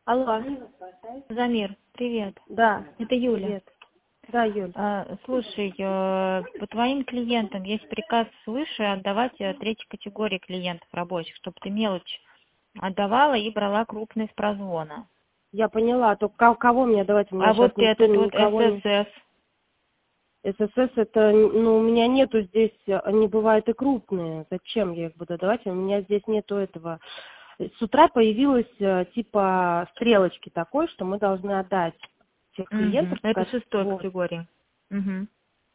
Алло. Замир, привет. Да. Это Юля. Привет. Да, Юль. Слушай, по твоим клиентам есть приказ свыше отдавать третьей категории клиентов рабочих, чтобы ты мелочь отдавала и брала крупные с прозвона. Я поняла. Только кого мне давать? У меня А сейчас вот никто, этот вот никого не... ССС. ССС это, ну, у меня нету здесь, они бывают и крупные. Зачем я их буду давать? У меня здесь нету этого. С утра появилась типа стрелочки такой, что мы должны отдать тех клиентов. Это шестой Вот. категории. Угу.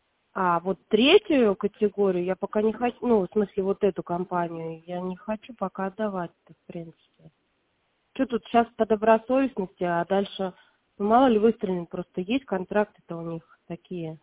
А вот третью категорию я пока не хочу, ну, в смысле вот эту компанию, я не хочу пока отдавать, в принципе. Что тут сейчас по добросовестности, а дальше, ну, мало ли выстрелит, просто есть контракты-то у них такие.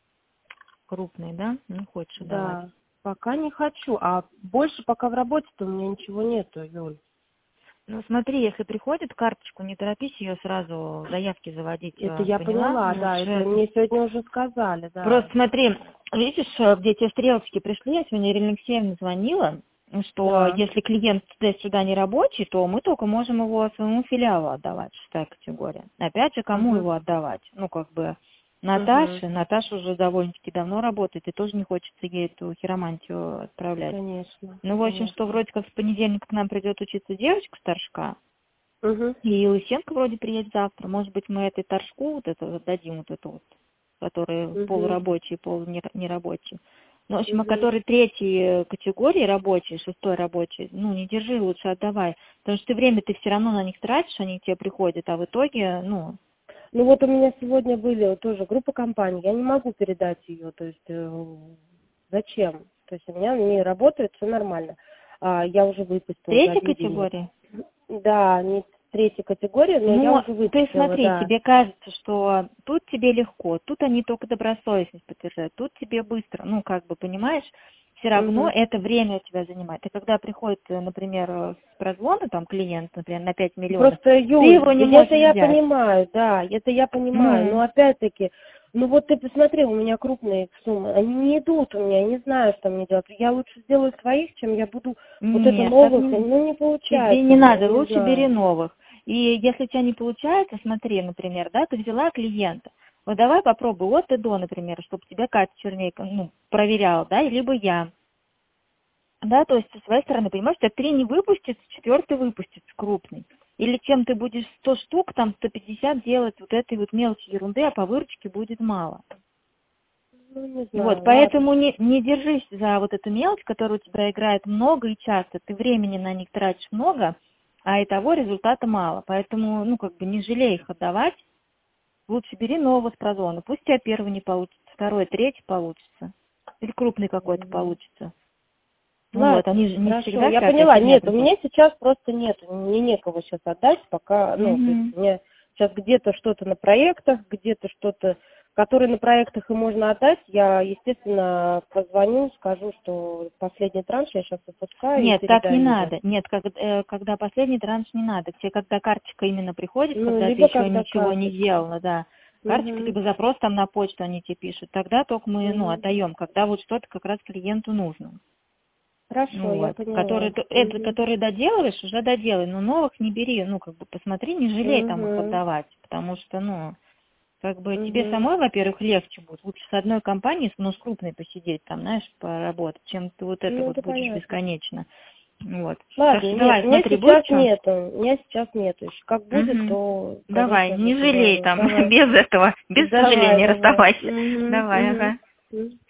Крупные, да? Не хочешь отдавать? Да, пока не хочу, а больше пока в работе-то у меня ничего нету, Юль. Ну смотри, если приходит карточку, не торопись ее сразу заявки заводить, Это я поняла? поняла, да, это мне сегодня уже сказали, да. Просто смотри, видишь, где те стрелочки пришли, я сегодня Ирина Алексеевна звонила, что Да. если клиент сюда не рабочий, то мы только можем его своему филиалу отдавать, шестая категория. Опять же, кому Угу. его отдавать? Ну, как бы, Угу. Наташа уже довольно-таки давно работает, и тоже не хочется ей эту хиромантию отправлять. Конечно, Ну, в общем, что конечно. вроде как в понедельник к нам придет учиться девочка старшка, Угу. и Лысенко вроде приедет завтра. Может быть, мы этой торжку вот это вот дадим, вот эту вот, которые Угу. полурабочие, полунерабочие. Ну, в общем, а Угу. которые третьей категории рабочие, шестой рабочий, ну, не держи, лучше отдавай. Потому что ты время ты все равно на них тратишь, они к тебе приходят, а в итоге, ну... Ну вот у меня сегодня были тоже группа компаний, я не могу передать ее, то есть зачем? То есть у меня не работает, все нормально. Я уже выпустила за Третья 2 денег. категория? Да, не третья категория, но я Ну, уже ты выпустила, смотри, да. тебе кажется, что тут тебе легко, тут они только добросовестность подтверждают, тут тебе быстро, ну, как бы, понимаешь, все равно Угу. это время у тебя занимает. И когда приходит, например, с прозвона, там, клиент, например, на 5 миллионов, Просто, ты Юль, его не это можешь я взять. понимаю, да, это я понимаю, Ну, но опять-таки, ну вот ты посмотри, у меня крупные суммы, они не идут у меня, я не знаю, что мне делать. Я лучше сделаю своих, чем я буду вот это нет, так новых, не, ну не тебе получается не у меня, надо, не лучше бери знаю. новых. И если у тебя не получается, смотри, например, да, ты взяла клиента, вот давай попробуй от и до, например, чтобы тебя Катя Чернейка, ну, проверяла, да, либо я. Да, то есть со своей стороны, понимаешь, у тебя 3 не выпустится, 4 выпустится крупный. Или чем ты будешь 100 штук, там 150 делать вот этой вот мелочи ерунды, а по выручке будет мало. Ну не Вот, знаю, ладно. поэтому не держись за вот эту мелочь, которая у тебя играет много и часто. Ты времени на них тратишь много, а и того результата мало. Поэтому, ну, как бы не жалей их отдавать. Лучше бери нового с прозона. Пусть у тебя первый не получится, второй, третий получится. Или крупный какой-то получится. Ну вот, Ладно, они же не хорошо, всегда я вся эта поняла. фигня Нет, у приходит. меня сейчас просто нет, мне некого сейчас отдать, пока, ну, то есть Угу. у меня сейчас где-то что-то на проектах, где-то что-то, которые на проектах и можно отдать, я, естественно, позвоню, скажу, что последний транш я сейчас выпускаю и Нет, так не передаю его. надо. Нет, когда последний транш не надо. Тебе когда карточка именно приходит, Ну, когда ты либо еще когда ничего не карточка. делала, да. Карточка, Угу, либо запрос там на почту они тебе пишут. Тогда только мы, ну, угу. отдаем, когда вот что-то как раз клиенту нужно. Хорошо, Ну я вот. поняла. Это, Угу, который доделываешь, уже доделай. Но новых не бери. Ну, как бы посмотри, не жалей там их угу, отдавать. Потому что, ну, как бы тебе угу. самой, во-первых, легче будет. Лучше с одной компанией, ну, с крупной посидеть там, знаешь, поработать, чем ты вот это Ну, вот это будешь понятно. бесконечно. Вот. Так Ладно, что нет, давай, у меня смотри, будет сейчас что? нету, у меня сейчас нету еще. Как будет, Угу. то, Давай, конечно же, не жалей позвоню. там, Давай, без этого, без давай, сожаления давай. расставайся. Угу, Давай, ага. угу.